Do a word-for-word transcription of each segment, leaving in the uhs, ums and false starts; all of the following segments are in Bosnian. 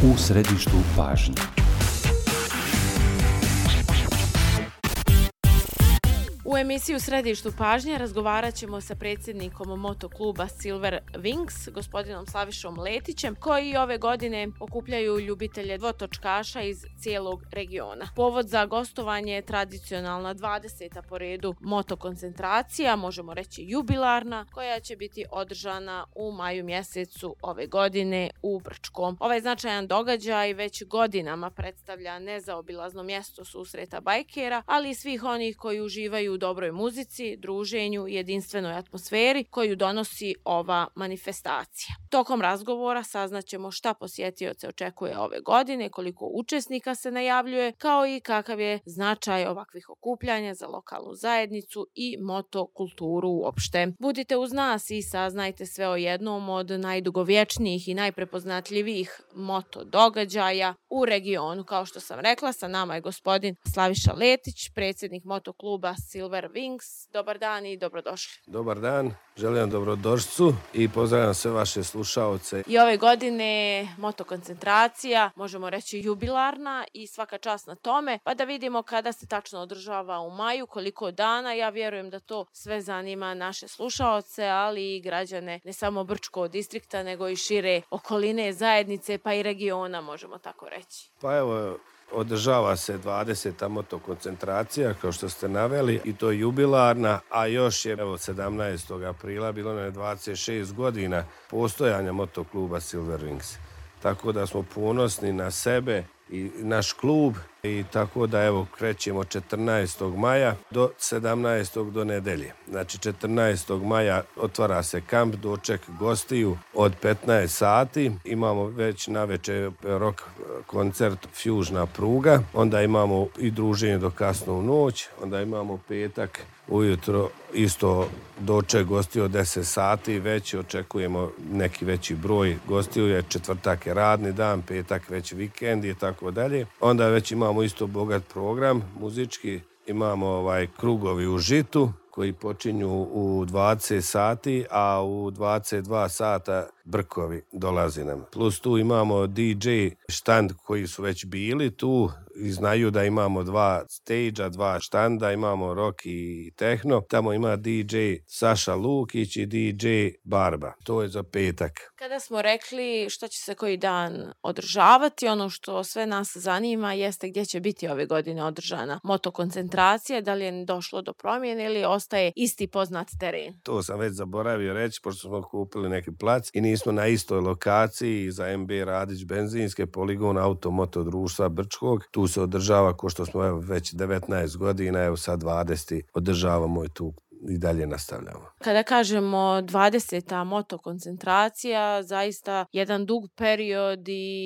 u središtu pažnje. U emisiji U središtu pažnje razgovarat ćemo sa predsjednikom motokluba Silver Wings, gospodinom Slavišom Letićem, koji ove godine okupljaju ljubitelje dvotočkaša iz cijelog regiona. Povod za gostovanje je tradicionalna dvadeseta po redu motokoncentracija, možemo reći jubilarna, koja će biti održana u maju mjesecu ove godine u Brčkom. Ovaj značajan događaj već godinama predstavlja nezaobilazno mjesto susreta bajkera, ali i svih onih koji uživaju u dobroj muzici, druženju i jedinstvenoj atmosferi koju donosi ova manifestacija. Tokom razgovora saznaćemo šta posjetioce očekuje ove godine, koliko učesnika se najavljuje, kao i kakav je značaj ovakvih okupljanja za lokalnu zajednicu i motokulturu uopšte. Budite uz nas i saznajte sve o jednom od najdugovječnijih i najprepoznatljivijih moto događaja u regionu. Kao što sam rekla, sa nama je gospodin Slaviša Letić, predsjednik motokluba Silver Wings. Dobar dan i dobrodošli. Dobar dan, želim dobrodošlicu i pozdravljam sve vaše slušaoce. I ove godine motokoncentracija, možemo reći jubilarna i svaka čast na tome, pa da vidimo kada se tačno održava u maju, koliko dana. Ja vjerujem da to sve zanima naše slušaoce, ali i građane ne samo Brčkog distrikta, nego i šire okoline, zajednice, pa i regiona, možemo tako reći. Pa evo, održava se dvadeseta motokoncentracija, kao što ste naveli, i to je jubilarna, a još je evo sedamnaestog aprila bilo na dvadeset šest godina postojanja motokluba Silver Wings. Tako da smo ponosni na sebe i naš klub i tako da evo krećemo četrnaestog maja do sedamnaestog do nedelje. Znači četrnaestog maja otvara se kamp, doček gostiju od petnaest sati. Imamo već navečer rock koncert Fužna pruga, onda imamo i druženje do kasno u noć, onda imamo petak ujutro isto doček gostiju od deset sati, već očekujemo neki veći broj gostiju, je četvrtak je radni dan, petak već vikend i tako dalje. Onda već imamo isto bogat program muzički, imamo ovaj krugovi u žitu koji počinju u dvadeset sati, a u dvadeset dva sata brkovi dolazi nam. Plus tu imamo D J štand koji su već bili tu i znaju da imamo dva stage-a, dva štanda, imamo rock i techno. Tamo ima D J Saša Lukić i D J Barba. To je za petak. Kada smo rekli što će se koji dan održavati, ono što sve nas zanima jeste gdje će biti ove godine održana motokoncentracija, da li je došlo do promjene ili ostaje isti poznat teren. To sam već zaboravio reći, pošto smo kupili neki plac i nismo na istoj lokaciji za M B Radić benzinske poligon Automoto društva Brčkog. Tu se održava, ko što smo evo, već devetnaest godina, evo sad dvadeset održavamo i tu i dalje nastavljamo. Kada kažemo dvadeseta motokoncentracija, zaista jedan dug period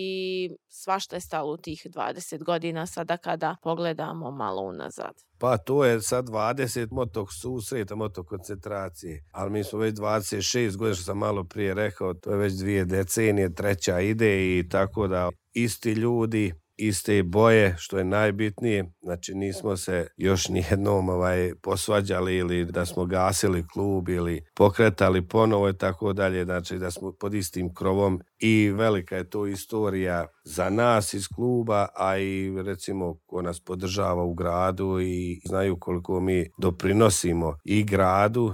i svašta je stalo u tih dvadeset godina sada kada pogledamo malo unazad. Pa to je sad dvadeset motok susreta, motokoncentracije, ali mi smo već dvadeset šest godina, što sam malo prije rekao, to je već dvije decenije, treća ide i tako da isti ljudi, iste boje, što je najbitnije. Znači nismo se još nijednom ovaj, posvađali ili da smo gasili klub ili pokretali ponovo i tako dalje. Znači da smo pod istim krovom i velika je to istorija za nas iz kluba, a i recimo ko nas podržava u gradu i znaju koliko mi doprinosimo i gradu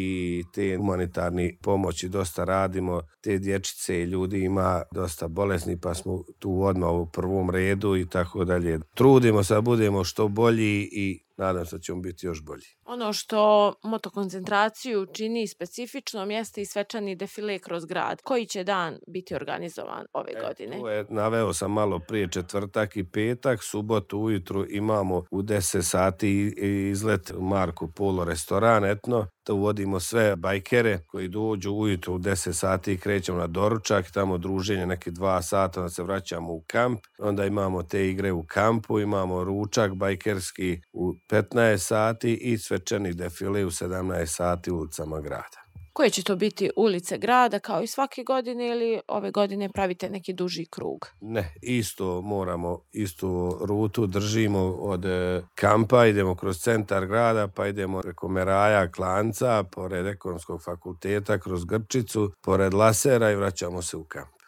i te humanitarni pomoći dosta radimo. Te dječice i ljudi ima dosta bolesni, pa smo tu odmah u prvom redu i tako dalje. Trudimo se da budemo što bolji i nadam se da ćemo biti još bolji. Ono što motokoncentraciju čini specifičnom jeste i svečani defile kroz grad. Koji će dan biti organizovan ove e, godine? To je, naveo sam malo prije, četvrtak i petak, subotu ujutru imamo u deset sati izlet u Marko Polo restoran etno. To uvodimo sve bajkere koji dođu ujutru u deset sati i krećemo na doručak, tamo druženje neke dva sata, onda se vraćamo u kamp, onda imamo te igre u kampu, imamo ručak bajkerski u petnaest sati i svečani defile u sedamnaest sati ulicama grada. Koje će to biti ulice grada kao i svake godine ili ove godine pravite neki duži krug? Ne, isto moramo, istu rutu držimo od kampa, idemo kroz centar grada, pa idemo preko Meraja, Klanca, pored Ekonomskog fakulteta, kroz Grčicu, pored Lasera i vraćamo se u kamp.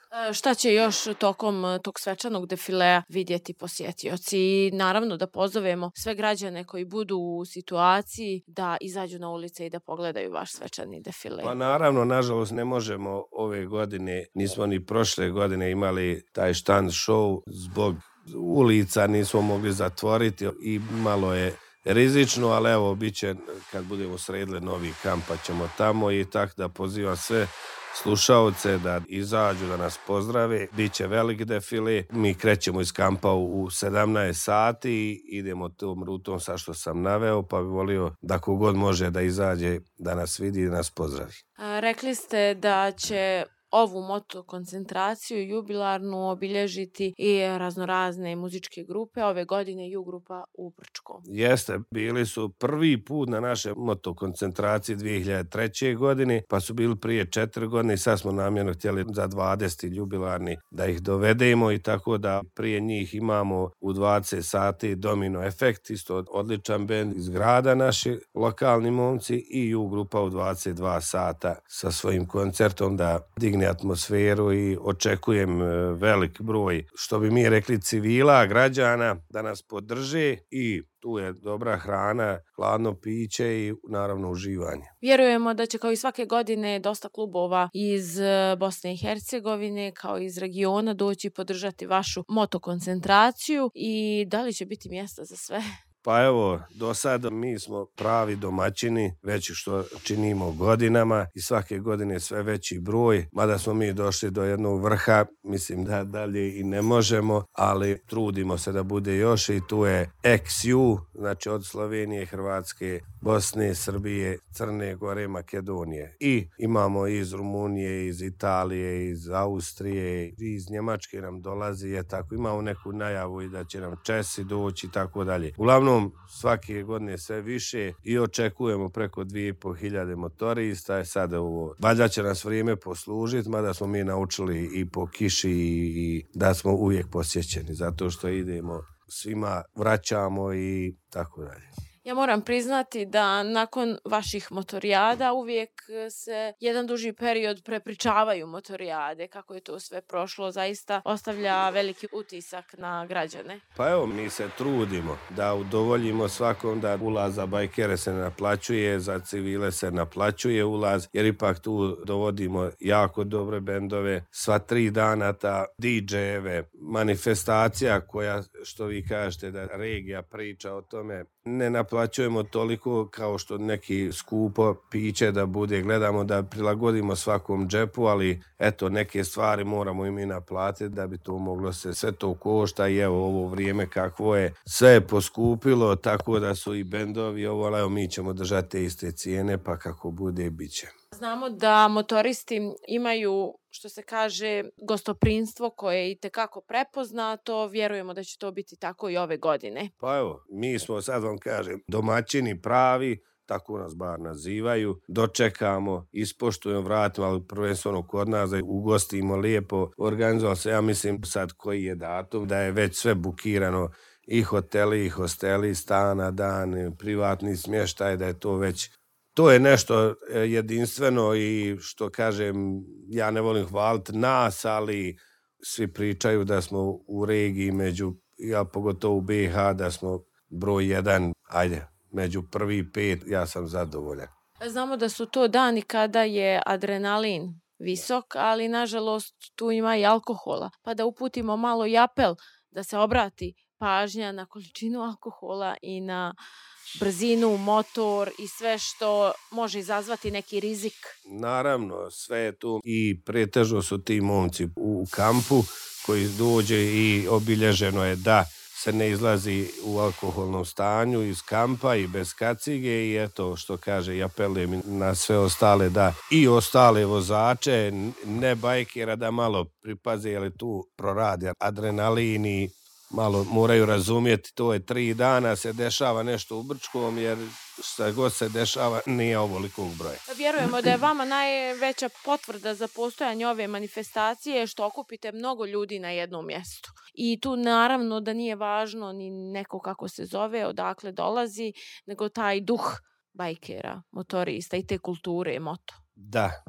Šta će još tokom tog svečanog defilea vidjeti posjetioci? I naravno da pozovemo sve građane koji budu u situaciji da izađu na ulice i da pogledaju vaš svečani defile. Pa naravno, nažalost ne možemo ove godine, nismo ni prošle godine imali taj štand show zbog ulica, nismo mogli zatvoriti i malo je rizično, ali evo, bit će kad budemo sredili novi kamp, pa ćemo tamo i tako da pozivam sve slušaoce da izađu, da nas pozdrave. Biće velik defile. Mi krećemo iz kampa u sedamnaest sati i idemo tom rutom sa što sam naveo, pa bi volio da kogod može da izađe, da nas vidi i da nas pozdravi. A, rekli ste da će ovu moto koncentraciju jubilarnu obilježiti i raznorazne muzičke grupe. Ove godine Ju grupa u Brčkom. Jeste, bili su prvi put na naše moto koncentraciji dvije hiljade treće. godine, pa su bili prije četiri godine i sad smo namjerno htjeli za dvadeseti jubilarni da ih dovedemo i tako da prije njih imamo u dvadeset sati Domino Efekt, isto odličan bend iz grada, naši lokalni momci, i Ju grupa u dvadeset dva sata sa svojim koncertom da digne atmosferu i očekujem velik broj, što bi mi rekli, civila, građana da nas podrže i tu je dobra hrana, hladno piće i naravno uživanje. Vjerujemo da će kao i svake godine dosta klubova iz Bosne i Hercegovine kao iz regiona doći podržati vašu moto koncentraciju i da li će biti mjesta za sve? Pa evo, do sada mi smo pravi domaćini, već što činimo godinama i svake godine sve veći broj, mada smo mi došli do jednog vrha, mislim da dalje i ne možemo, ali trudimo se da bude još i tu je ex Ju, znači od Slovenije, Hrvatske, Bosne, Srbije, Crne Gore, Makedonije. I imamo iz Rumunije, iz Italije, iz Austrije, iz Njemačke nam dolazi, je tako, imamo neku najavu i da će nam Česi doći i tako dalje. Uglavnom, svake godine sve više i očekujemo preko dvije i po hiljade motorista. Je sada ovo, valjda će nas vrijeme poslužiti, mada smo mi naučili i po kiši i da smo uvijek posjećeni, zato što idemo, svima vraćamo i tako dalje. Ja moram priznati da nakon vaših motorijada uvijek se jedan duži period prepričavaju motorijade. Kako je to sve prošlo, zaista ostavlja veliki utisak na građane. Pa evo, mi se trudimo da udovoljimo svakom da ulaz za bajkere se naplaćuje, za civile se naplaćuje ulaz, jer ipak tu dovodimo jako dobre bendove. Sva tri dana ta di džejeve, manifestacija koja, što vi kažete, da regija priča o tome, ne naplaćujemo toliko kao što neki skupo piće da bude, gledamo da prilagodimo svakom džepu, ali eto, neke stvari moramo i mi naplatiti da bi to moglo se, sve to košta i evo ovo vrijeme kakvo je, sve je poskupilo, tako da su i bendovi ovo, ali evo mi ćemo držati te iste cijene, pa kako bude, bit će. Znamo da motoristi imaju, što se kaže, gostoprinstvo koje je itekako prepoznato. Vjerujemo da će to biti tako i ove godine. Pa evo, mi smo, sad vam kažem, domaćini pravi, tako nas bar nazivaju, dočekamo, ispoštujemo, vratimo, ali prvenstveno kod nas da ugostimo lijepo. Organizovalo se, ja mislim sad koji je datum, da je već sve bukirano, i hoteli, i hosteli, stana, dan, privatni smještaj, da je to već... To je nešto jedinstveno i što kažem, ja ne volim hvaliti nas, ali svi pričaju da smo u regiji među, ja pogotovo u be ha, da smo broj jedan, ajde, među prvi pet, ja sam zadovoljan. Znamo da su to dani kada je adrenalin visok, ali nažalost tu ima i alkohola, pa da uputimo malo i apel da se obrati pažnja na količinu alkohola i na brzinu, motor i sve što može izazvati neki rizik. Naravno, sve je tu i pretežno su ti momci u kampu koji dođe i obilježeno je da se ne izlazi u alkoholnom stanju iz kampa i bez kacige i eto što kaže i apelujem na sve ostale da i ostale vozače, ne bajkera, da malo pripaze jer tu proradi adrenalin i malo moraju razumjeti, to je tri dana se dešava nešto u Brčkom, jer šta god se dešava nije ovolikog broja. Vjerujemo da je vama najveća potvrda za postojanje ove manifestacije što okupite mnogo ljudi na jednom mjestu. I tu naravno da nije važno ni neko kako se zove, odakle dolazi, nego taj duh bajkera, motorista i te kulture moto. Da,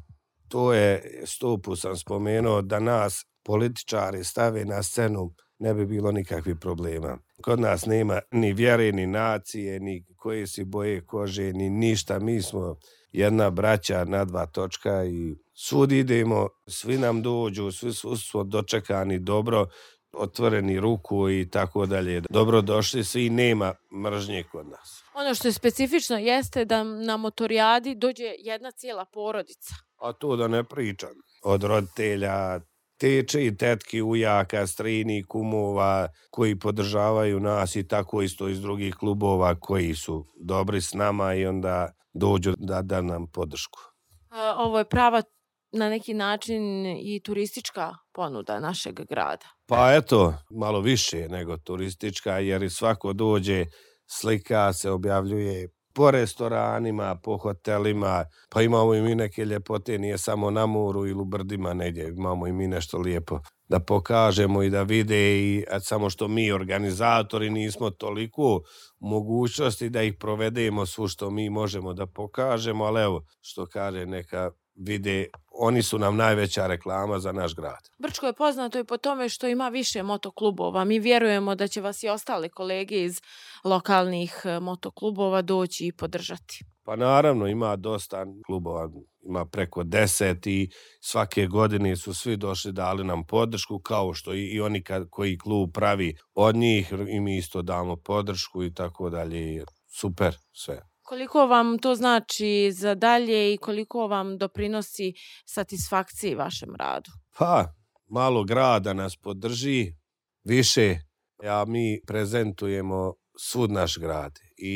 to je, stopu sam spomenuo, da nas političari stave na scenu, ne bi bilo nikakvih problema. Kod nas nema ni vjere, ni nacije, ni koje si boje kože, ni ništa. Mi smo jedna braća na dva točka i svud idemo, svi nam dođu, svi smo dočekani dobro, otvoreni ruku i tako dalje. Dobro došli, svi, nema mržnje kod nas. Ono što je specifično jeste da na motorijadi dođe jedna cijela porodica. A to da ne pričam. Od roditelja, teče i tetki, ujaka, strini, kumova koji podržavaju nas i tako isto iz drugih klubova koji su dobri s nama i onda dođu da da nam podršku. Ovo je prava na neki način i turistička ponuda našeg grada. Pa eto, malo više nego turistička, jer i svako dođe, slika se objavljuje po restoranima, po hotelima, pa imamo i mi neke ljepote, nije samo na moru ili u brdima negdje, imamo i mi nešto lijepo da pokažemo i da vide, i samo što mi organizatori nismo toliko mogućnosti da ih provedemo svu što mi možemo da pokažemo, ali evo što kaže, neka vide, oni su nam najveća reklama za naš grad. Brčko je poznato i po tome što ima više motoklubova. Mi vjerujemo da će vas i ostali kolege iz lokalnih motoklubova doći i podržati. Pa naravno, ima dosta klubova, ima preko deset i svake godine su svi došli, dali nam podršku, kao što i, i oni kad, koji klub pravi od njih, i mi isto damo podršku i tako dalje. Super sve. Koliko vam to znači za dalje i koliko vam doprinosi satisfakciji vašem radu? Pa, malo grada nas podrži, više, ja mi prezentujemo svud naš grad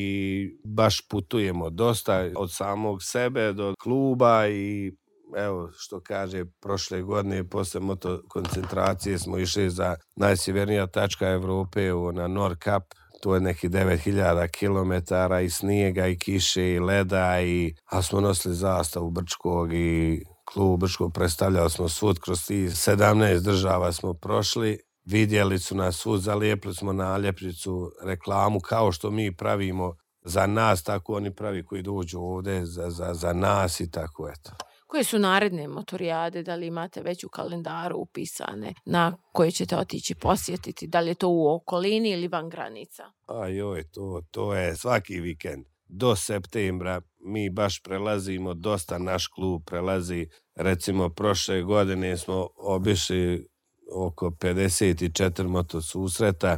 i baš putujemo dosta od samog sebe do kluba i evo što kaže, prošle godine posle moto koncentracije smo išli za najsjevernija tačka Evrope na Nordkap. To je neki devet hiljada kilometara i snijega i kiše i leda, i, a smo nosili zastavu Brčkog i klub Brčkog, predstavljali smo svud kroz tih sedamnaest država smo prošli, vidjeli su nas svud, zalijepili smo naljepnicu, reklamu, kao što mi pravimo za nas, tako oni pravi koji dođu ovdje za, za, za nas i tako eto. Koje su naredne motorijade, da li imate već u kalendaru upisane na koje ćete otići posjetiti, da li je to u okolini ili van granica? A joj, to, to je svaki vikend. Do septembra mi baš prelazimo, dosta naš klub prelazi, recimo prošle godine smo obišli oko pedeset četiri motosusreta,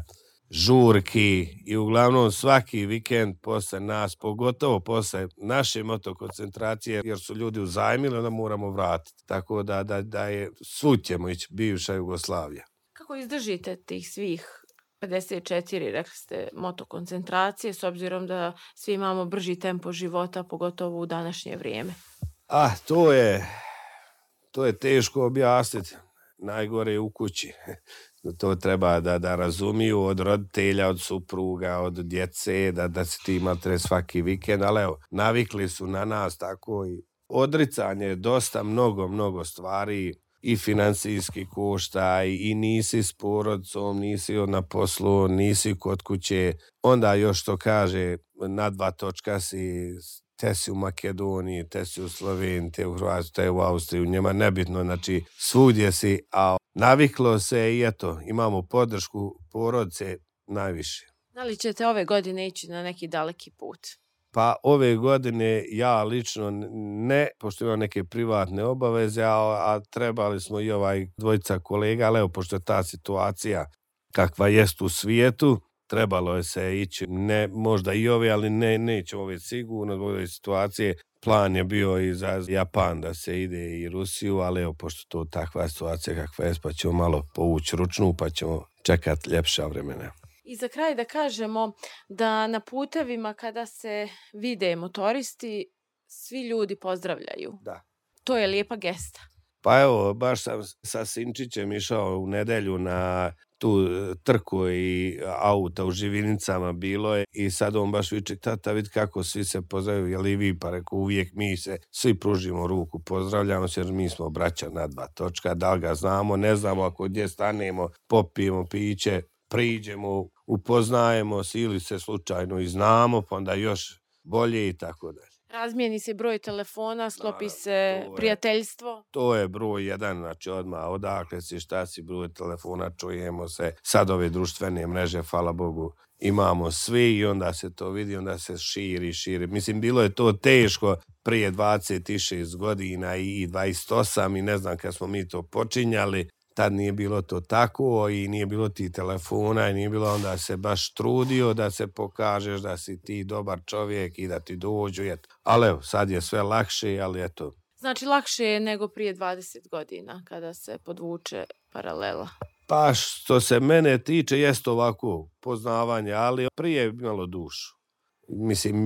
žurki i uglavnom svaki vikend posle nas, pogotovo posle naše motokoncentracije, jer su ljudi uzajmili, onda moramo vratiti. Tako da, da, da je svud ćemo ići, bivša Jugoslavija. Kako izdržite tih svih pedeset četiri, rekli ste, motokoncentracije, s obzirom da svi imamo brži tempo života, pogotovo u današnje vrijeme? Ah, to je, to je teško objasniti. Najgore je u kući. To treba da, da razumiju od roditelja, od supruga, od djece, da, da se ti imate svaki vikend, ali evo, navikli su na nas tako i odricanje je dosta, mnogo, mnogo stvari i financijski košta i, i nisi s porodcom, nisi na poslu, nisi kod kuće, onda još to kaže, na dva točka si, te si u Makedoniji, te si u Sloveniji, te u Hrvatskoj, te u Austriji, u njema nebitno, znači svudje si, a naviklo se i eto, imamo podršku porodice najviše. Da li ćete ove godine ići na neki daleki put? Pa ove godine ja lično ne, pošto imam neke privatne obaveze, a, a trebali smo i ovaj dvojica kolega, ali evo, pošto je ta situacija kakva jest u svijetu, trebalo je se ići, ne možda i ove, ali ne, nećemo već sigurno zbog ove situacije. Plan je bio i za Japan da se ide i Rusiju, ali evo, pošto to takva situacija kakva je, pa ćemo malo povući ručnu, pa ćemo čekati ljepša vremena. I za kraj da kažemo da na putevima kada se vide motoristi, svi ljudi pozdravljaju. Da. To je lijepa gesta. Pa evo, baš sam sa Sinčićem išao u nedelju na tu trku i auta u Živinicama bilo je i sad on baš viče, tata, vidi kako svi se pozdravljaju, jel i vi, pa rekao, uvijek mi se svi pružimo ruku, pozdravljamo se jer mi smo braća na dva točka, da li ga znamo, ne znamo, ako gdje stanemo, popijemo piće, priđemo, upoznajemo se ili se slučajno i znamo, pa onda još bolje i tako dalje. Razmijeni se broj telefona, sklopi Naravno, se to je- prijateljstvo. To je broj jedan, znači odmah odakle si, šta si, broj telefona, čujemo se. Sad ove društvene mreže, hvala Bogu, imamo svi i onda se to vidi, onda se širi, širi. Mislim, bilo je to teško prije dvadeset šest godina i dvadeset osam i ne znam kad smo mi to počinjali. Tad nije bilo to tako i nije bilo ti telefona i nije bilo onda se baš trudio da se pokažeš da si ti dobar čovjek i da ti dođu. Eto. Ali evo, sad je sve lakše, ali eto. Znači, lakše je nego prije dvadeset godina kada se podvuče paralela. Pa što se mene tiče, jest ovako poznavanje, ali prije je imalo dušu. Mislim,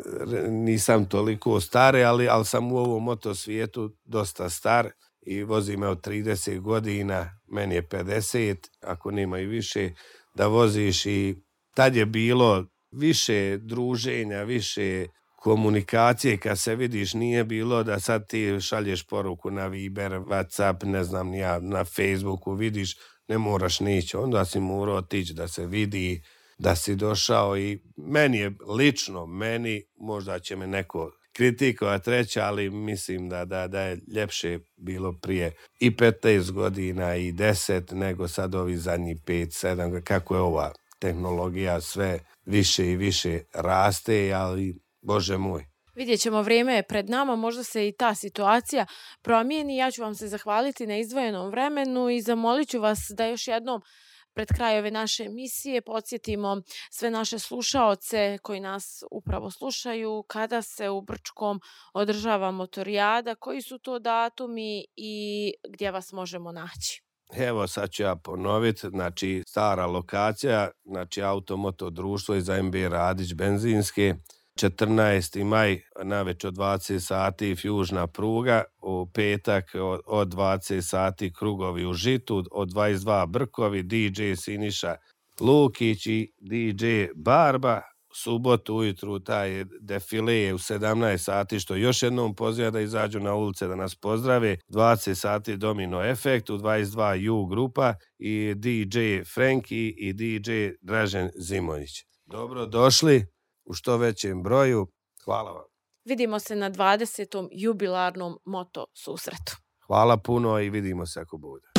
nisam toliko stare, ali, ali sam u ovom moto svijetu dosta star i vozim od trideset godina, meni je pedeset, ako nema i više, da voziš i tad je bilo više druženja, više komunikacije, kad se vidiš, nije bilo da sad ti šalješ poruku na Viber, WhatsApp, ne znam ja, na Facebooku, vidiš, ne moraš nići, onda si morao otići da se vidi, da si došao i meni je lično, meni, možda će me neko kritikovati reći, ali mislim da, da, da je ljepše bilo prije i petnaest godina i deset nego sad ovi zadnji pet sedam, kako je ova tehnologija sve više i više raste, ali Bože moj. Vidjet ćemo, vrijeme je pred nama, možda se i ta situacija promijeni. Ja ću vam se zahvaliti na izdvojenom vremenu i zamolit ću vas da još jednom pred kraj ove naše emisije podsjetimo sve naše slušaoce koji nas upravo slušaju kada se u Brčkom održava motorijada, koji su to datumi i gdje vas možemo naći. Evo sad ću ja ponoviti, znači stara lokacija, znači Automoto društvo iz A M B Radić benzinske, četrnaesti maj navečer od dvadeset sati Fjužna pruga, u petak od dvadeset sati krugovi u Žitu, od dvadeset dva Brkovi, D J Siniša Lukić i D J Barba. Subotu ujutru taj defile je u sedamnaest sati, što još jednom poziva da izađu na ulice da nas pozdrave. dvadeset sati Domino Efekt, u dvadeset dva U grupa i D J Franki i D J Dražen Zimović. Dobro došli u što većem broju. Hvala vam. Vidimo se na dvadesetom jubilarnom moto susretu. Hvala puno i vidimo se ako bude.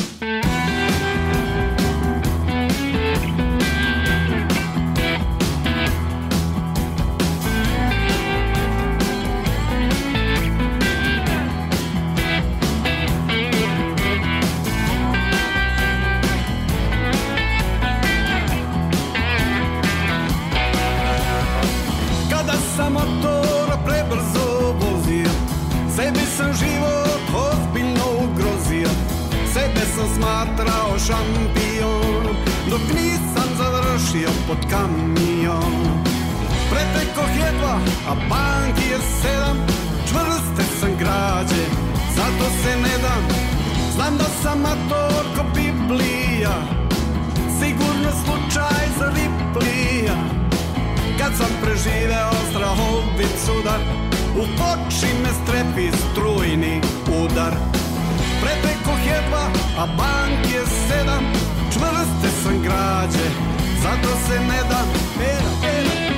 Sam motor prebrzo vozio, sebi sam život ozbiljno ugrozio, sebe sam smatrao šampion, dok nisam završio pod kamion. Pretekoh jedva, a banki je sedam, čvrste sam građe, zato se ne dam. Znam da sam mator ko Biblija, sigurno slučaj za Riplija. Kad sam preživeo strahovit sudar, u oči me strepi strujni udar. Pretekoh jedva, a bank je sedam, čvrste sam građe, zato se ne dam. Era, era.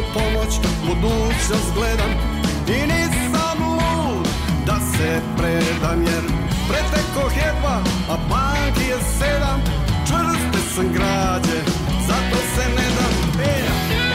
Budućnost gledam i nisam lud da se pre sedam, jer pretekoh jedva, a banki je sedam. Čvrste sam građe, zato se ne dam. Peja!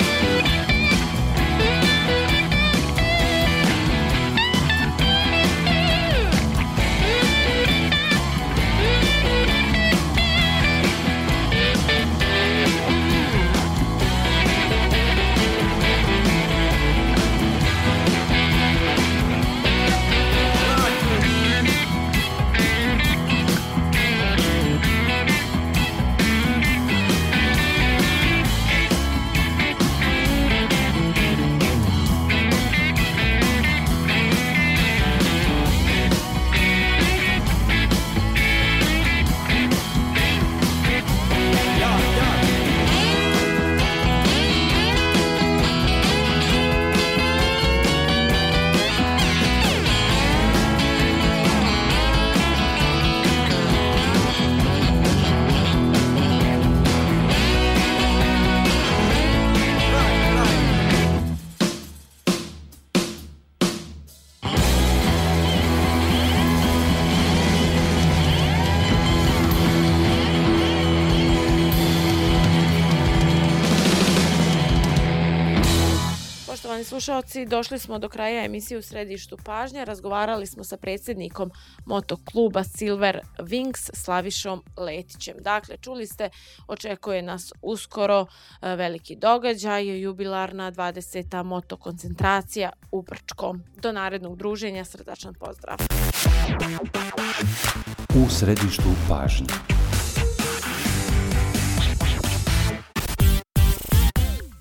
Slušalci, došli smo do kraja emisije U središtu pažnje. Razgovarali smo sa predsjednikom motokluba Silver Wings Slavišom Letićem. Dakle, čuli ste, očekuje nas uskoro veliki događaj, jubilarna dvadeseta motokoncentracija u Brčkom. Do narednog druženja, srdačan pozdrav. U središtu pažnje.